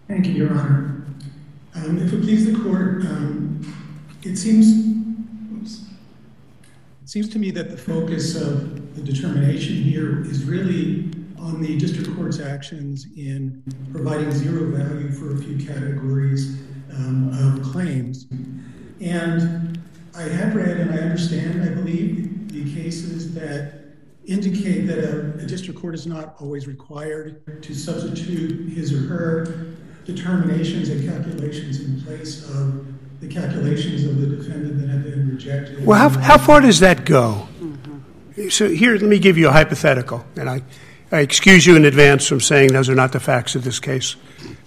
Thank you, Your Honor. If it please the court, it seems to me that the focus of the determination here is really on the district court's actions in providing zero value for a few categories of claims. And I have read and I understand, I believe, the cases that indicate that a district court is not always required to substitute his or her determinations and calculations in place of the calculations of the defendant that have been rejected. Well, how far does that go? So here, let me give you a hypothetical, and I excuse you in advance from saying those are not the facts of this case.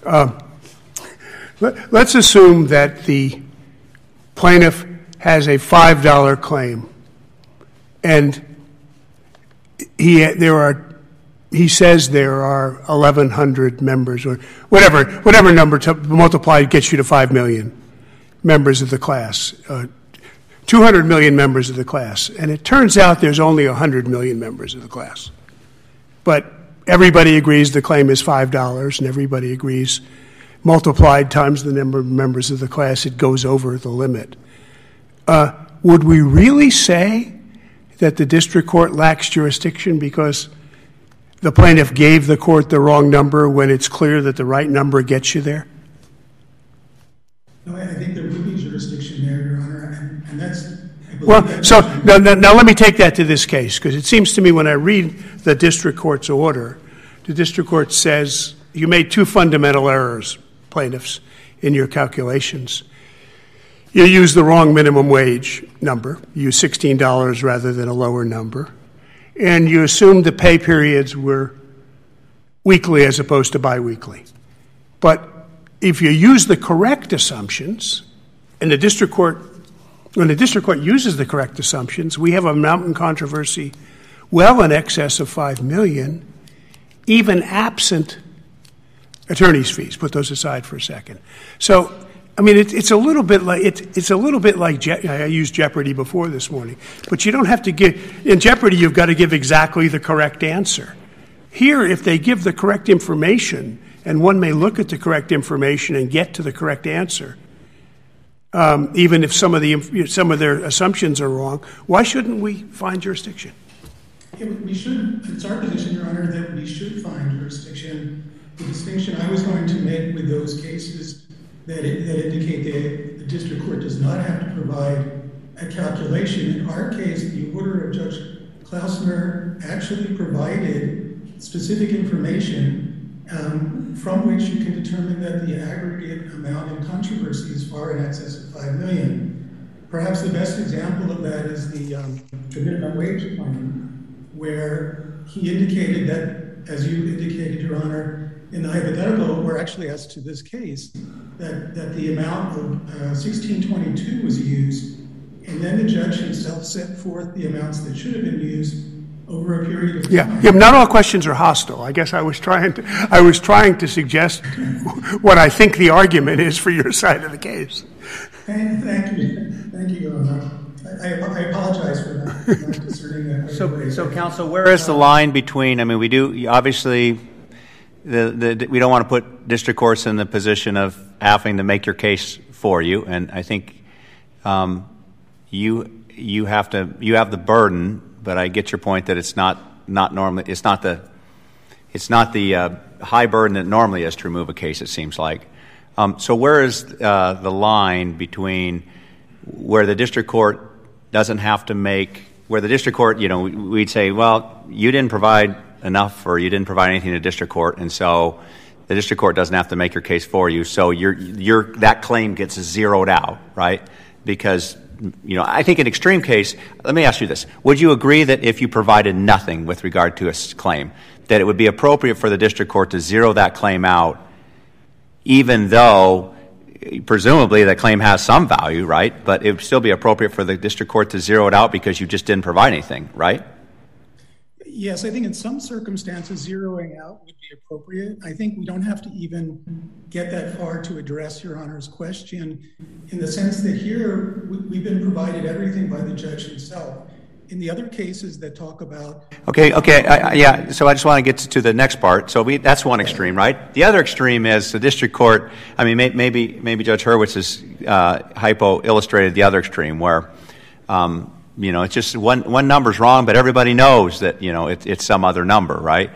Let's assume that the plaintiff has a $5 claim, and he says there are 1,100 members, or whatever number to multiply gets you to 5 million members of the class, 200 million members of the class. And it turns out there's only 100 million members of the class. But everybody agrees the claim is $5, and everybody agrees multiplied times the number of members of the class, it goes over the limit. Would we really say that the district court lacks jurisdiction because the plaintiff gave the court the wrong number when it's clear that the right number gets you there? No, I think there would be jurisdiction there, Your Honor, and that's... Well, so now let me take that to this case, because it seems to me when I read the district court's order, the district court says you made two fundamental errors, plaintiffs, in your calculations. You used the wrong minimum wage number. You used $16 rather than a lower number. And you assumed the pay periods were weekly as opposed to biweekly. But if you use the correct assumptions, and when the district court uses the correct assumptions, we have a mountain controversy well in excess of 5 million, even absent attorney's fees. Put those aside for a second. So, I mean, it's a little bit like I used Jeopardy before this morning, but you don't have to give in Jeopardy. You've got to give exactly the correct answer. Here, if they give the correct information, and one may look at the correct information and get to the correct answer, even if some of their assumptions are wrong, why shouldn't we find jurisdiction? Yeah, we should. It's our position, Your Honor, that we should find jurisdiction. The distinction I was going to make with those cases that indicate that the district court does not have to provide a calculation. In our case, the order of Judge Klausner actually provided specific information from which you can determine that the aggregate amount in controversy is far in excess of 5 million. Perhaps the best example of that is the minimum wage claim, where he indicated that, as you indicated, Your Honor, in the hypothetical, or actually as to this case, that the amount of 1622 was used, and then the judge himself set forth the amounts that should have been used over a period of time. Yeah. Not all questions are hostile. I guess I was trying to suggest what I think the argument is for your side of the case. Thank you, Your Honor. I apologize for not discerning that. So, counsel, where is the line between? I mean, we do obviously. We don't want to put district courts in the position of having to make your case for you, and I think you have the burden. But I get your point that it's not normally it's not the high burden that normally is to remove a case. It seems like. So where is the line between where the district court doesn't have to make, where the district court, we'd say, well, you didn't provide enough, or you didn't provide anything to district court, and so the district court doesn't have to make your case for you. So that claim gets zeroed out, right? Because I think in extreme case, let me ask you this: would you agree that if you provided nothing with regard to a claim, that it would be appropriate for the district court to zero that claim out, even though presumably that claim has some value, right? But it would still be appropriate for the district court to zero it out because you just didn't provide anything, right? Yes, I think in some circumstances, zeroing out would be appropriate. I think we don't have to even get that far to address Your Honor's question, in the sense that here we've been provided everything by the judge himself. in the other cases that talk about... Okay, yeah, so I just want to get to the next part. So that's one extreme, right? The other extreme is the district court, I mean, maybe Judge Hurwitz's hypo illustrated the other extreme where, it's just one number's wrong, but everybody knows that, it's some other number, right?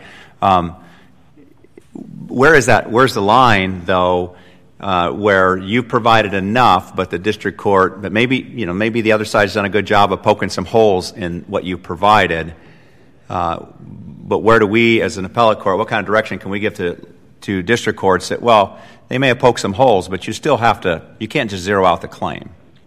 Where's the line, though, where you've provided enough, but the district court, but maybe the other side's done a good job of poking some holes in what you provided, but where do we, as an appellate court, what kind of direction can we give to district courts that, well, they may have poked some holes, but you still you can't just zero out the claim?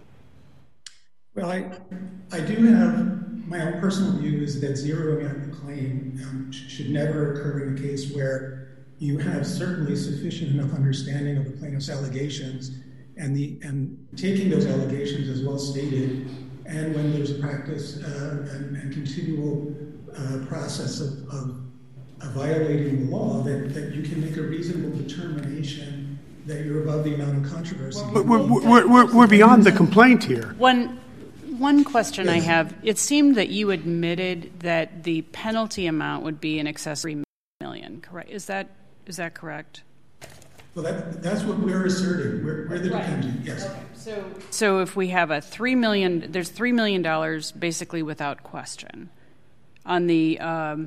Well, I do have my own personal view is that zeroing out the claim should never occur in a case where you have certainly sufficient enough understanding of the plaintiff's allegations and taking those allegations as well stated, and when there's a practice and continual process of violating the law, that you can make a reasonable determination that you're above the amount of controversy. But we're beyond the complaint here. One question I have, it seemed that you admitted that the penalty amount would be in excess of $3 million, correct? Is that correct? Well, that's what we're asserting. We're the defendant, yes. Okay. So if we have there's $3 million basically without question on the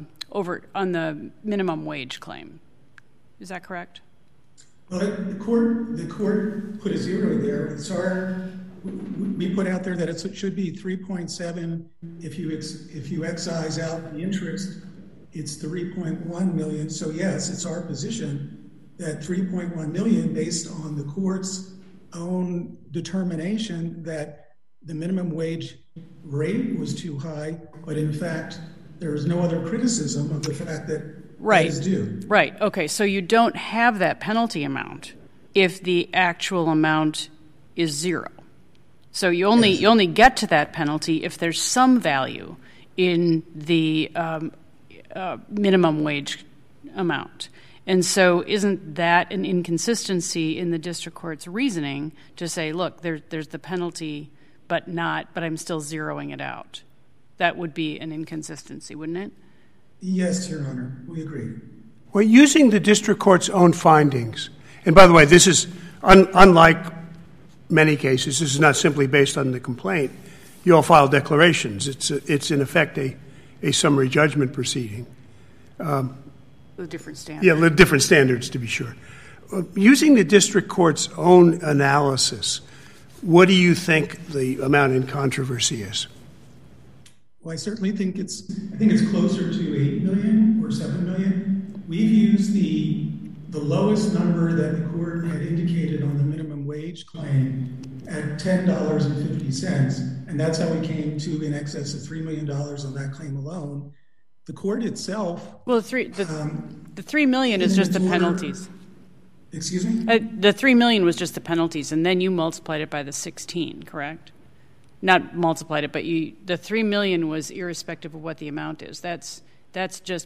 minimum wage claim. Is that correct? Well, the court put a zero there. We put out there that it should be 3.7. If you excise out the interest, it's 3.1 million. So yes, it's our position that 3.1 million, based on the court's own determination that the minimum wage rate was too high, but in fact there was no other criticism of the fact that it is due. Right. Okay. So you don't have that penalty amount if the actual amount is zero. So you only get to that penalty if there's some value in the minimum wage amount. And so isn't that an inconsistency in the district court's reasoning to say, look, there's the penalty, but I'm still zeroing it out? That would be an inconsistency, wouldn't it? Yes, Your Honor, we agree. Well, using the district court's own findings, and by the way, this is unlike many cases, this is not simply based on the complaint. You all file declarations. It's in effect a summary judgment proceeding. With different standards. Yeah, with different standards, to be sure. Using the district court's own analysis, what do you think the amount in controversy is? Well, I certainly think it's closer to 8 million or 7 million. We've used the lowest number that the court had indicated on the minimum wage claim at $10.50, and that's how we came to in excess of $3 million on that claim alone. The court itself... Well, the $3 million is just the penalties. Excuse me? The $3 million was just the penalties, and then you multiplied it by the 16, correct? Not multiplied it, but the $3 million was irrespective of what the amount is. That's just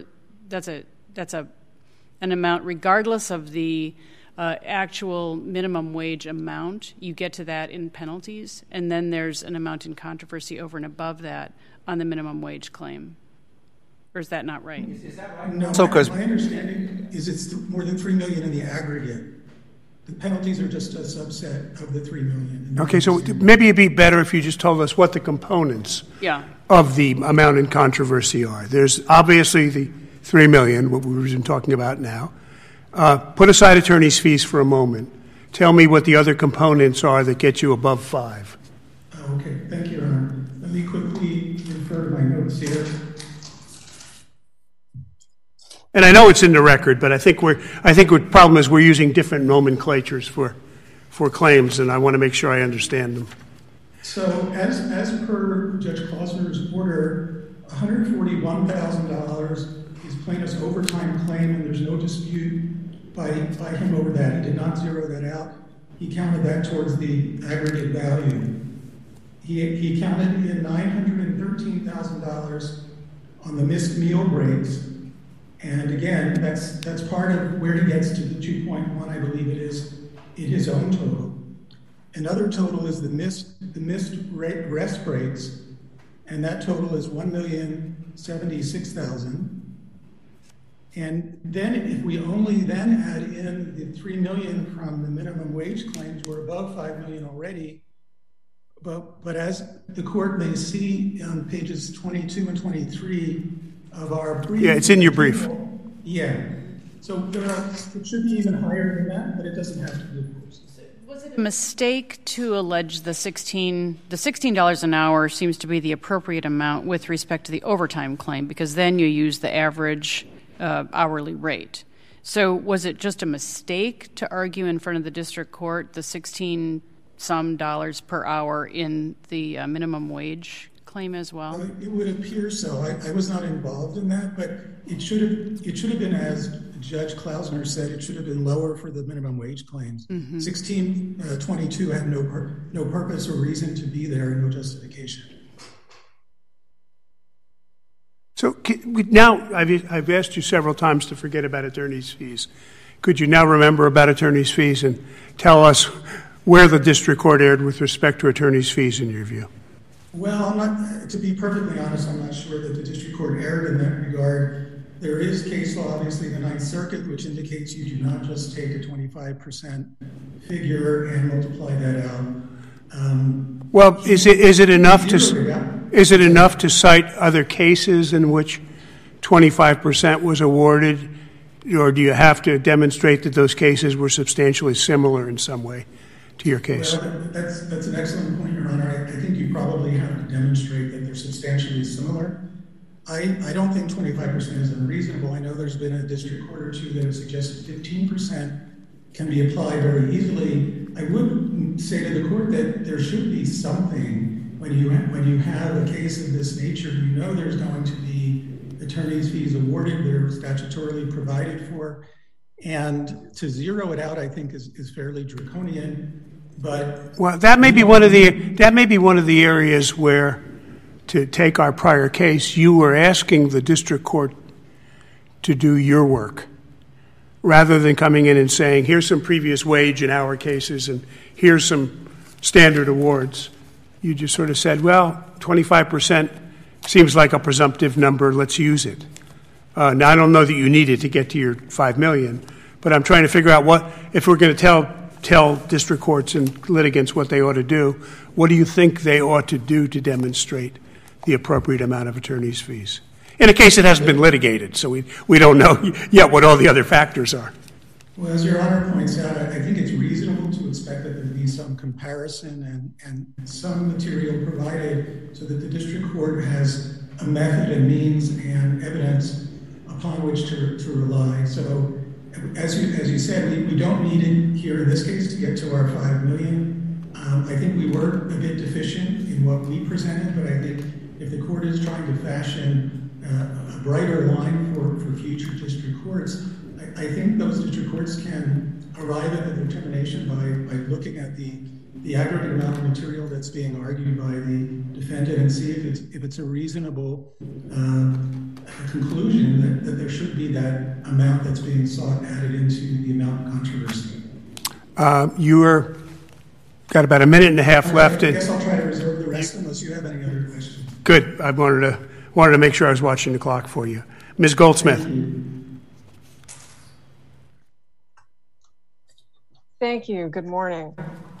an amount regardless of the actual minimum wage amount. You get to that in penalties, and then there's an amount in controversy over and above that on the minimum wage claim. Or is that not right? Is that right? No, my understanding is it's more than $3 million in the aggregate. The penalties are just a subset of the $3 million. Okay, so maybe it'd be better if you just told us what the components of the amount in controversy are. There's obviously the $3 million, what we've been talking about now. Put aside attorney's fees for a moment. Tell me what the other components are that get you above 5. Okay, thank you, Your Honor. Let me quickly refer to my notes here. And I know it's in the record, but I think the problem is we're using different nomenclatures for claims, and I want to make sure I understand them. So as per Judge Klausner's order, $141,000 is plaintiff's overtime claim, and there's no dispute by him over that. He did not zero that out. He counted that towards the aggregate value. He counted in $913,000 on the missed meal breaks. And again, that's part of where he gets to the 2.1, I believe it is, in his own total. Another total is the missed rest breaks, and that total is $1,076,000. And then if we only then add in the $3 million from the minimum wage claims, we're above $5 million already. But as the court may see on pages 22 and 23 of our brief. Yeah, it's in your brief. Yeah. So it should be even higher than that, but it doesn't have to be, of course. Was it a mistake to allege the $16 an hour seems to be the appropriate amount with respect to the overtime claim, because then you use the average hourly rate. So was it just a mistake to argue in front of the district court the $16-some per hour in the minimum wage claim as well? It would appear so. I was not involved in that, but it should have been, as Judge Klausner said, it should have been lower for the minimum wage claims. 1622 had no purpose or reason to be there, and no justification. So now I've asked you several times to forget about attorney's fees. Could you now remember about attorney's fees and tell us where the district court erred with respect to attorney's fees in your view? Well, to be perfectly honest, I'm not sure that the district court erred in that regard. There is case law, obviously, in the Ninth Circuit, which indicates you do not just take a 25% figure and multiply that out. Well, is it enough to cite other cases in which 25% was awarded, or do you have to demonstrate that those cases were substantially similar in some way to your case? Well, that's an excellent point, Your Honor. I think you probably have to demonstrate that they're substantially similar. I don't think 25% is unreasonable. I know there's been a district court or two that have suggested 15% can be applied very easily. I would say to the court that there should be something when you have a case of this nature. You know there's going to be attorney's fees awarded. They're statutorily provided for. And to zero it out, I think, is fairly draconian. But that may be one of the areas where, to take our prior case, you were asking the district court to do your work, rather than coming in and saying, here's some previous wage in our cases and here's some standard awards. You just sort of said, well, 25% seems like a presumptive number, let's use it. Now, I don't know that you need it to get to your $5 million, but I'm trying to figure out what, if we're going to tell district courts and litigants what they ought to do, what do you think they ought to do to demonstrate the appropriate amount of attorney's fees? In a case that hasn't been litigated, so we don't know yet what all the other factors are. Well, as Your Honor points out, I think it's reasonable to expect that there be some comparison and some material provided so that the district court has a method and means and evidence upon which to rely. So, as you said, we don't need it here in this case to get to our $5 million. I think we were a bit deficient in what we presented, but I think if the court is trying to fashion a brighter line for future district courts, I think those district courts can arrive at the determination by looking at the aggregate amount of material that's being argued by the defendant and see if it's a reasonable conclusion that there should be that amount that's being sought added into the amount of controversy. You got about a minute and a half left. I guess I'll try to reserve the rest unless you have any other questions. Good. I wanted to make sure I was watching the clock for you. Ms. Goldsmith. Thank you. Good morning.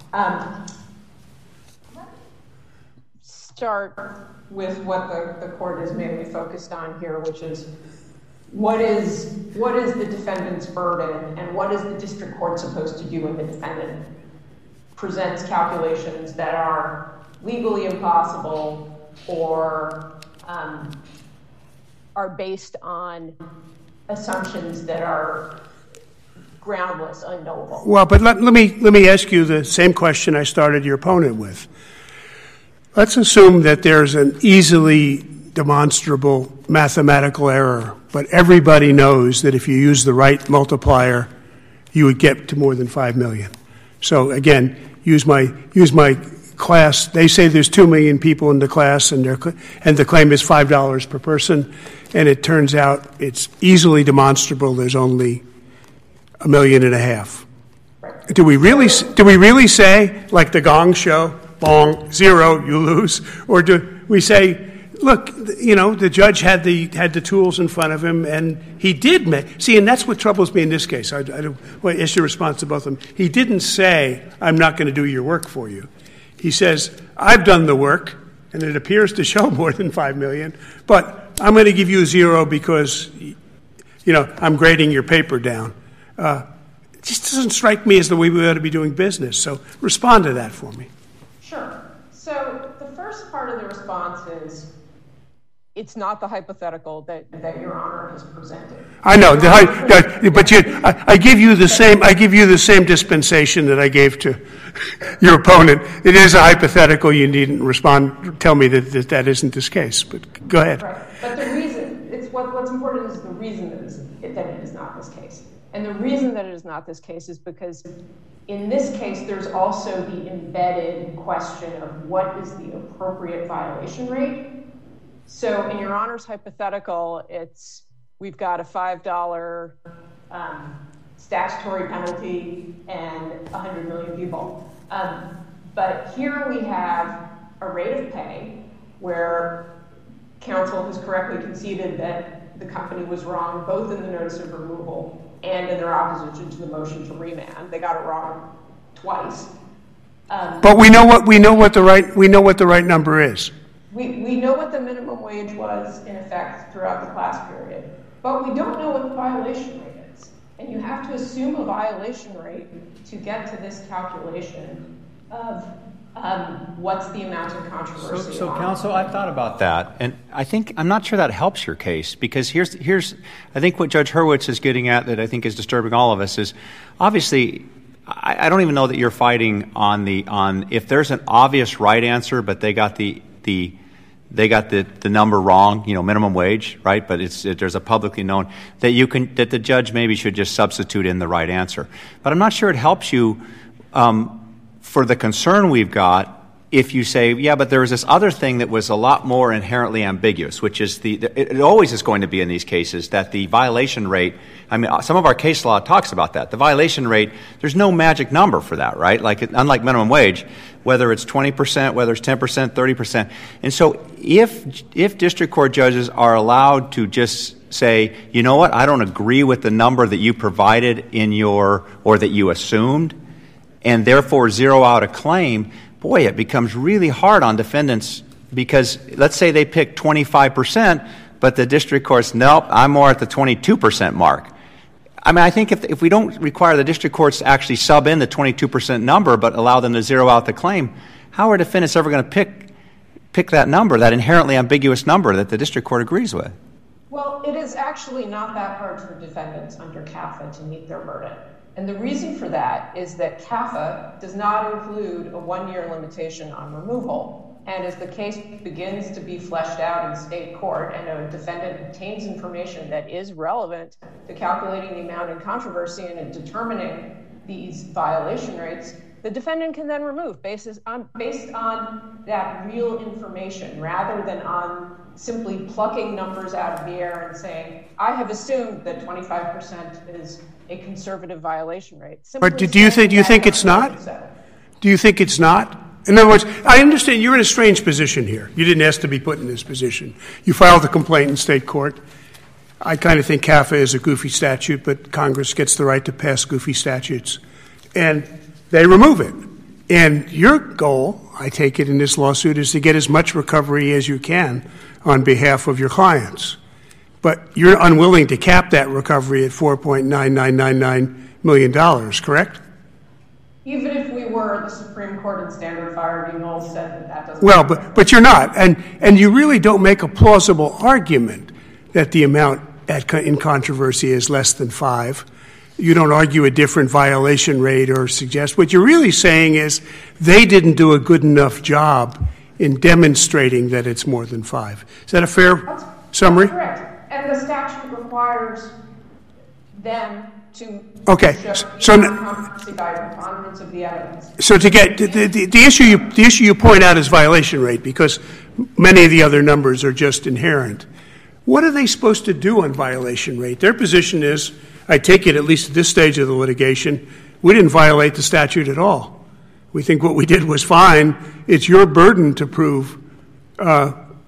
Start with what the court is mainly focused on here, which is what is the defendant's burden and what is the district court supposed to do when the defendant presents calculations that are legally impossible or are based on assumptions that are groundless, unknowable. Well, but let me ask you the same question I started your opponent with. Let's assume that there's an easily demonstrable mathematical error, but everybody knows that if you use the right multiplier, you would get to more than $5 million. So again, use my class. They say there's 2 million people in the class, and the claim is $5 per person, and it turns out it's easily demonstrable. There's only $1.5 million. Do we really say, like the Gong Show, bong, zero, you lose? Or do we say look, the judge had the tools in front of him, and he did and that's what troubles me in this case. I want to ask your response to both of them. He didn't say, I'm not going to do your work for you. He says, I've done the work, and it appears to show more than $5 million, but I'm going to give you 0 because, I'm grading your paper down. It just doesn't strike me as the way we ought to be doing business. So respond to that for me. Sure. So the first part of the response is, it's not the hypothetical that Your Honor has presented. I know, but I give you the same. I give you the same dispensation that I gave to your opponent. It is a hypothetical. You needn't tell me that isn't this case. But go ahead. Right. But the reason what's important is the reason that it is not this case. And the reason that it is not this case is because in this case, there's also the embedded question of what is the appropriate violation rate. So in Your Honor's hypothetical, we've got a $5 statutory penalty and 100 million people. But here we have a rate of pay where counsel has correctly conceded that the company was wrong, both in the notice of removal and in their opposition to the motion to remand. They got it wrong twice. But we know what the right number is. We know what the minimum wage was in effect throughout the class period, but we don't know what the violation rate is. And you have to assume a violation rate to get to this calculation of what's the amount of controversy. So counsel, I've thought about that, and I'm not sure that helps your case, because here's I think what Judge Hurwitz is getting at that I think is disturbing all of us is, obviously, I don't even know that you're fighting on if there's an obvious right answer, but they got the number wrong, minimum wage, right? But there's a publicly known that the judge maybe should just substitute in the right answer. But I'm not sure it helps you for the concern we've got if you say, yeah, but there was this other thing that was a lot more inherently ambiguous, which is it always is going to be in these cases that the violation rate. I mean, some of our case law talks about that. The violation rate, there's no magic number for that, right? Unlike minimum wage, whether it's 20%, whether it's 10%, 30%. And so if district court judges are allowed to just say, you know what, I don't agree with the number that you provided or that you assumed, and therefore zero out a claim, boy, it becomes really hard on defendants, because let's say they pick 25%, but the district court's, nope, I'm more at the 22% mark. I mean, I think if we don't require the district courts to actually sub in the 22% number but allow them to zero out the claim, how are defendants ever going to pick that number, that inherently ambiguous number that the district court agrees with? Well, it is actually not that hard for defendants under CAFA to meet their burden. And the reason for that is that CAFA does not include a 1-year limitation on removal. And as the case begins to be fleshed out in state court and a defendant obtains information that is relevant to calculating the amount in controversy and in determining these violation rates, the defendant can then remove based on that real information, rather than on simply plucking numbers out of the air and saying, I have assumed that 25% is a conservative violation rate. But do you think it's not? Do you think it's not? In other words, I understand you're in a strange position here. You didn't ask to be put in this position. You filed a complaint in state court. I kind of think CAFA is a goofy statute, but Congress gets the right to pass goofy statutes. And they remove it. And your goal, I take it in this lawsuit, is to get as much recovery as you can on behalf of your clients. But you're unwilling to cap that recovery at $4.9999 million, correct? Even if we were, the Supreme Court in Standard Fire v. Knowles said that doesn't. Well, but you're not. And you really don't make a plausible argument that the amount in controversy is less than 5. You don't argue a different violation rate or suggest. What you're really saying is they didn't do a good enough job in demonstrating that it's more than 5. Is that a fair summary? That's correct. And the statute requires them to show controversy by preponderance of the evidence. So to get the issue you point out is violation rate, because many of the other numbers are just inherent. What are they supposed to do on violation rate? Their position is, I take it at least at this stage of the litigation, we didn't violate the statute at all. We think what we did was fine. It's your burden to prove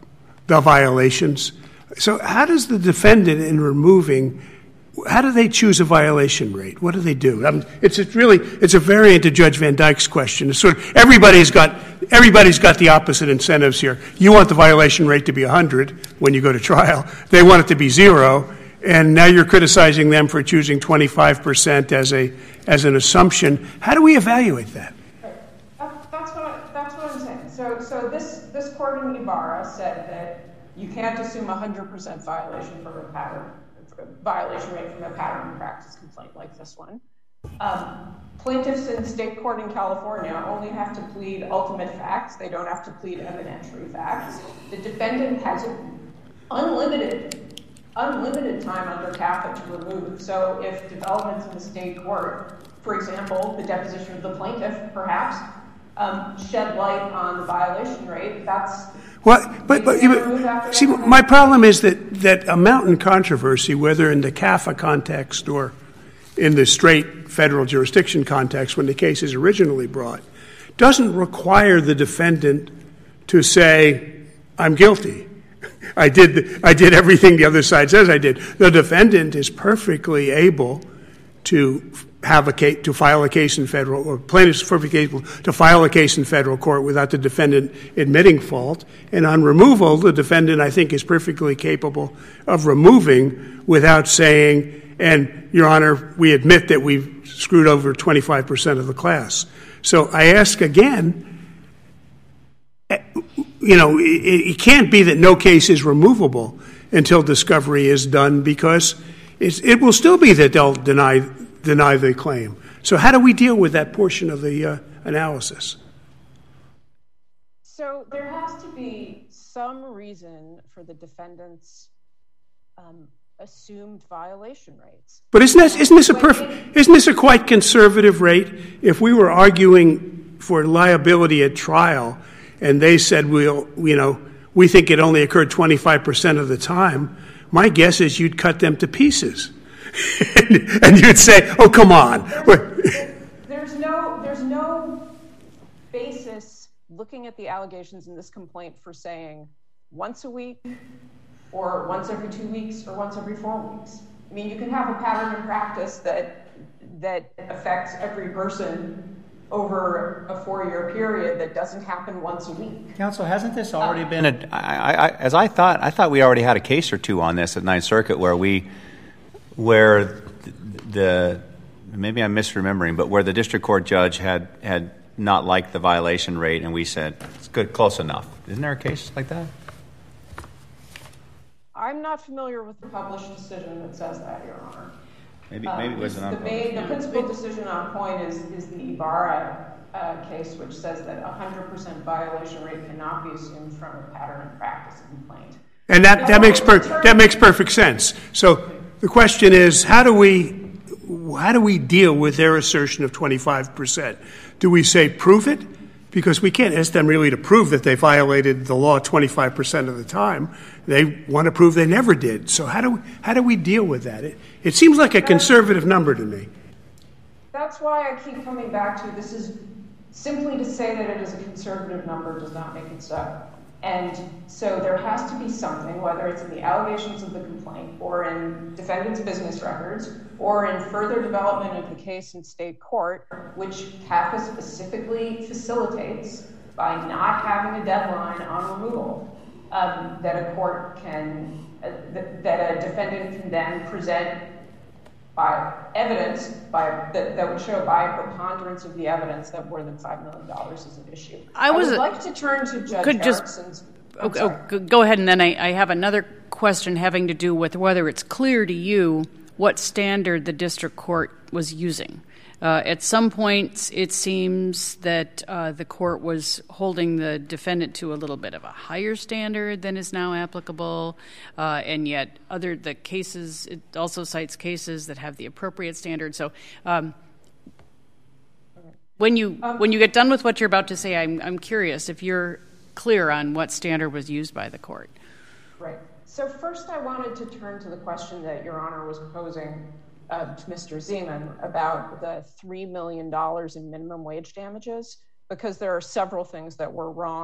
the violations. So how does the defendant in removing, how do they choose a violation rate? What do they do? It's a variant of Judge Van Dyke's question. It's sort of, everybody's got the opposite incentives here. You want the violation rate to be 100 when you go to trial. They want it to be 0. And now you're criticizing them for choosing 25% as an assumption. How do we evaluate that? That's what I'm saying. So this court in Ibarra said that you can't assume 100% violation rate from a pattern and practice complaint like this one. Plaintiffs in state court in California only have to plead ultimate facts. They don't have to plead evidentiary facts. The defendant has unlimited time under CAFA to remove. So if developments in the state court, for example, the deposition of the plaintiff, perhaps, shed light on the violation rate, that's... Well, but see, my problem is that a mountain controversy, whether in the CAFA context or in the straight federal jurisdiction context when the case is originally brought, doesn't require the defendant to say, I'm guilty. I did everything the other side says I did. The defendant is perfectly able to file a case in federal, or plaintiff is perfectly able to file a case in federal court without the defendant admitting fault. And on removal, the defendant, I think, is perfectly capable of removing without saying, and, Your Honor, we admit that we've screwed over 25% of the class. So I ask again, it can't be that no case is removable until discovery is done, because it will still be that they'll deny the claim. So how do we deal with that portion of the analysis? So there has to be some reason for the defendant's assumed violation rates. But isn't this a quite conservative rate? If we were arguing for liability at trial and they said, we think it only occurred 25% of the time, my guess is you'd cut them to pieces. And you'd say, oh, come on. There's no basis looking at the allegations in this complaint for saying once a week or once every 2 weeks or once every 4 weeks. I mean, you can have a pattern of practice that affects every person over a 4-year period that doesn't happen once a week. Counsel, hasn't this already been I thought we already had a case or two on this at Ninth Circuit where the maybe I'm misremembering, but where the district court judge had not liked the violation rate, and we said it's good, close enough. Isn't there a case like that? I'm not familiar with the published decision that says that, Your Honor. Maybe it was an unpublished. The principal decision on point is the Ibarra case, which says that 100% violation rate cannot be assumed from a pattern of practice complaint. And that makes perfect sense. So the question is, how do we deal with their assertion of 25%? Do we say prove it? Because we can't ask them really to prove that they violated the law 25% of the time. They want to prove they never did. So how do we deal with that? It seems like a conservative number to me. That's why I keep coming back to this is simply to say that it is a conservative number does not make it so. And so there has to be something, whether it's in the allegations of the complaint or in defendant's business records or in further development of the case in state court, which CAFA specifically facilitates by not having a deadline on removal, that a court can, that a defendant can then present by evidence that would show by a preponderance of the evidence that more than $5 million is an issue. I would like to turn to Judge Erickson's... Go ahead, and then I have another question having to do with whether it's clear to you what standard the district court was using. At some points, it seems that the court was holding the defendant to a little bit of a higher standard than is now applicable, and yet the cases, it also cites cases that have the appropriate standard. So when you get done with what you're about to say, I'm curious if you're clear on what standard was used by the court. Right. So first I wanted to turn to the question that Your Honor was posing to Mr. Zeman about the $3 million in minimum wage damages, because there are several things that were wrong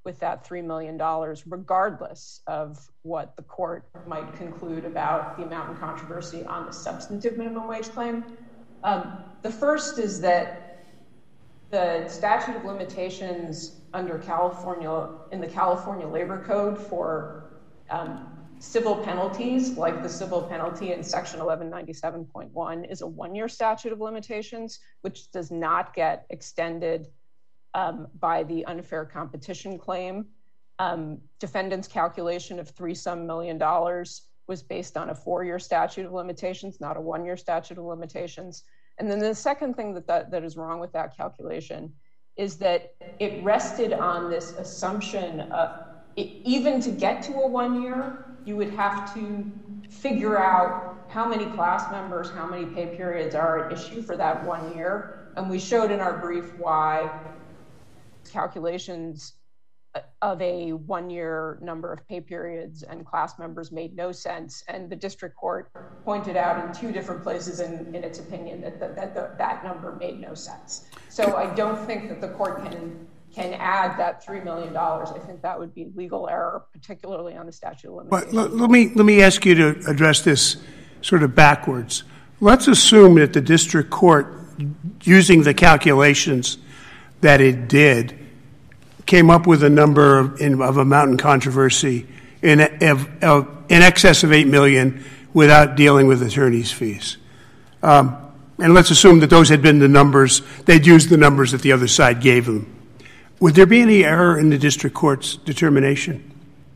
with that $3 million, regardless of what the court might conclude about the amount in controversy on the substantive minimum wage claim. The first is that the statute of limitations under in the California Labor Code for civil penalties, like the civil penalty in Section 1197.1, is a 1-year statute of limitations, which does not get extended by the unfair competition claim. Defendant's calculation of $3-some million was based on a 4-year statute of limitations, not a 1-year statute of limitations. And then the second thing that is wrong with that calculation is that it rested on this assumption of even to get to a 1 year, you would have to figure out how many class members, how many pay periods are at issue for that 1 year. And we showed in our brief why calculations of a 1 year number of pay periods and class members made no sense. And the district court pointed out in 2 different places in its opinion that number made no sense. So I don't think that the court can add that $3 million. I think that would be legal error, particularly on the statute of limitations. But let me ask you to address this sort of backwards. Let's assume that the district court, using the calculations that it did, came up with a number of amount in controversy in excess of $8 million without dealing with attorney's fees. And let's assume that those had been the numbers, they'd used the numbers that the other side gave them. Would there be any error in the district court's determination?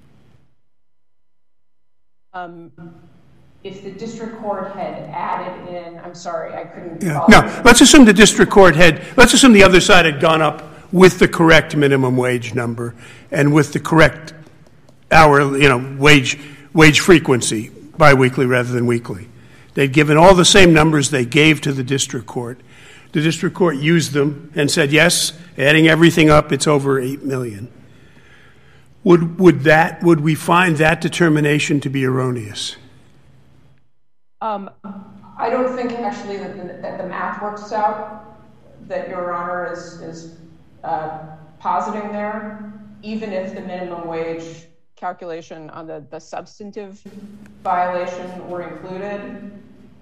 If the district court had added in, I'm sorry, I couldn't follow. No, let's assume the district court let's assume the other side had gone up with the correct minimum wage number and with the correct wage frequency, biweekly rather than weekly. They'd given all the same numbers they gave to the district court. The district court used them and said, yes, adding everything up, it's over $8 million. Would we find that determination to be erroneous? I don't think actually that the math works out, that Your Honor is positing there, even if the minimum wage calculation on the substantive violation were included.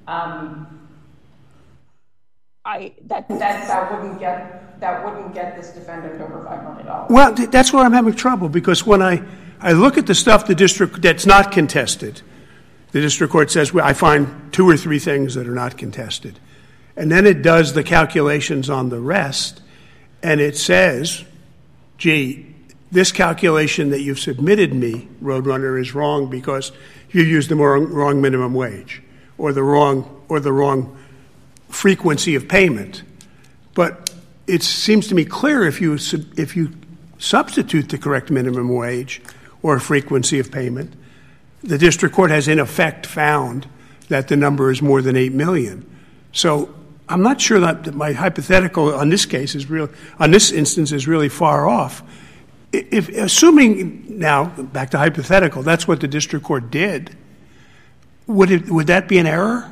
That wouldn't get this defendant over $5 million. Well, that's where I'm having trouble, because when I look at the stuff that's not contested, the district court says, well, I find 2 or 3 things that are not contested. And then it does the calculations on the rest, and it says, gee, this calculation that you've submitted me, Roadrunner, is wrong because you used the wrong minimum wage or the wrong frequency of payment. But it seems to me clear if you substitute the correct minimum wage or frequency of payment, the district court has in effect found that the number is more than $8 million. So I'm not sure that my hypothetical on this case on this instance is really far off. If assuming now, back to hypothetical, that's what the district court did, would that be an error?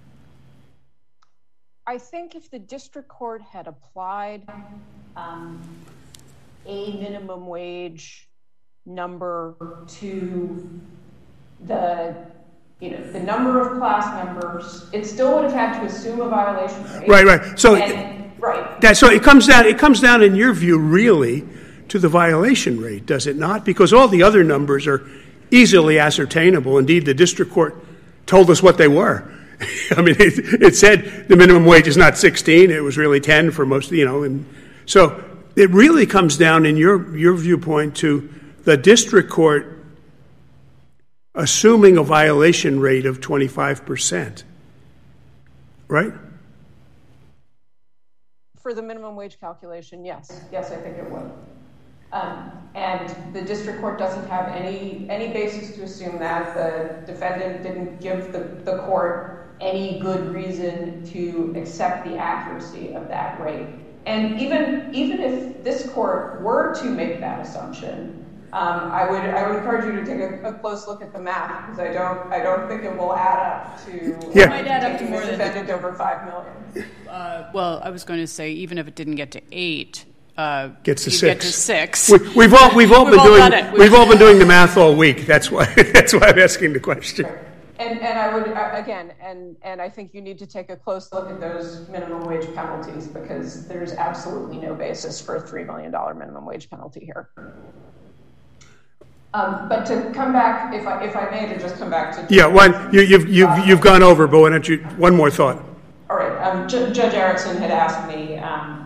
I think if the district court had applied a minimum wage number to the number of class members, it still would have had to assume a violation rate. Right. So it comes down in your view really to the violation rate, does it not? Because all the other numbers are easily ascertainable. Indeed, the district court told us what they were. I mean, it said the minimum wage is not 16; it was really 10 for most. And so it really comes down, in your viewpoint, to the district court assuming a violation rate of 25%, right? For the minimum wage calculation, yes, I think it would. And the district court doesn't have any basis to assume that. The defendant didn't give the court any good reason to accept the accuracy of that rate. And even if this court were to make that assumption, I would encourage you to take a close look at the math, because I don't think it will add up to taking the defendant over $5 million. Well, I was going to say, even if it didn't get to 8, gets to you 6. get to 6. We've all been doing the math all week. That's why I'm asking the question. Right. And I would again, and I think you need to take a close look at those minimum wage penalties, because there's absolutely no basis for a $3 million minimum wage penalty here. But to come back, if I may, to just come back to you've gone over, but why don't you one more thought? All right, Judge Erickson had asked me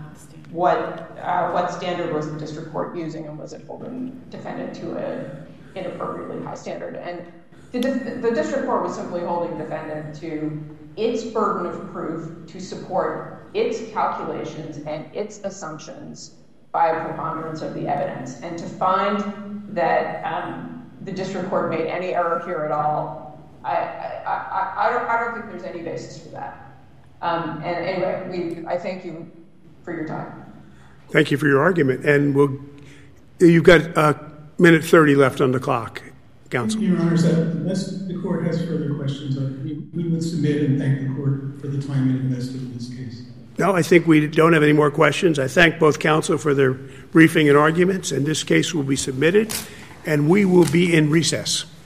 what standard was the district court using, and was it holding defendant to an inappropriately high standard? And the district court was simply holding defendant to its burden of proof to support its calculations and its assumptions by a preponderance of the evidence. And to find that the district court made any error here at all, I don't think there's any basis for that. And anyway, I thank you for your time. Thank you for your argument. And you've got a minute 30 left on the clock, counsel. Your Honor, unless the court has further questions, we would submit and thank the court for the time it invested in this case. No, I think we don't have any more questions. I thank both counsel for their briefing and arguments, and this case will be submitted, and we will be in recess.